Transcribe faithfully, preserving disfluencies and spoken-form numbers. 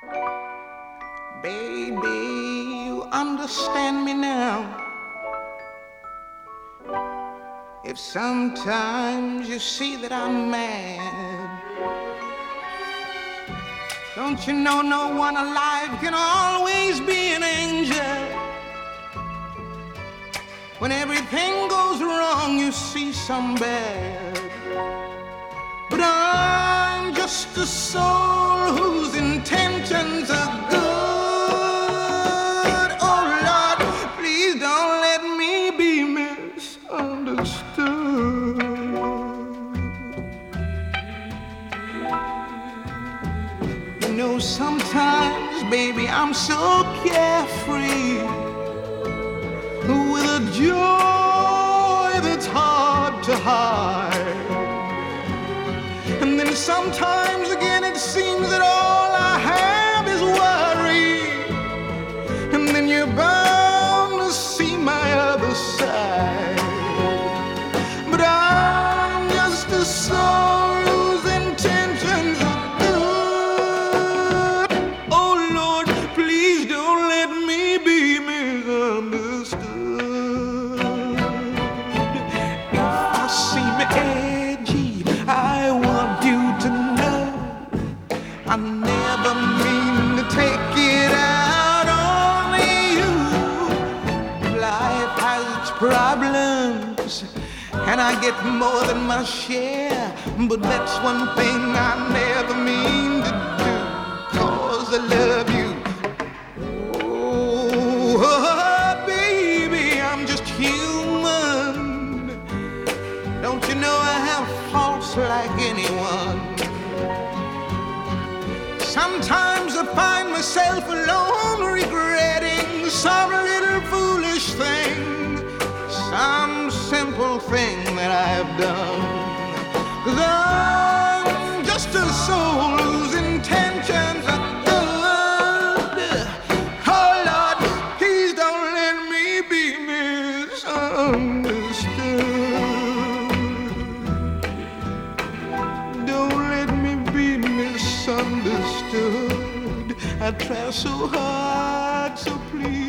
Baby, you understand me now. If sometimes you see that I'm mad, don't you know no one alive can always be an angel? When everything goes wrong, you see some bad. But I'm just a soul whose intentions are good. Oh Lord, please don't let me be misunderstood. You know, sometimes, baby, I'm so carefree, with a joy that's hard to hide. And then sometimes again it seems that all I have is worry. And then you're bound to see my other side. But I'm just a soul whose intentions are good. Oh Lord, please don't let me be misunderstood. If I seem edgy, I want you to know I never mean to take it out on you. Life has its problems, and I get more than my share. But that's one thing I never mean to do, 'cause I love you. Oh, baby, I'm just human. Don't you know I have faults like anyone? Sometimes I find myself alone regretting some little foolish thing, some simple thing that I've done. 'Cause I'm just a soul whose intentions are good. Oh Lord, please don't let me be misunderstood. Don't let me be misunderstood. I try so hard, so please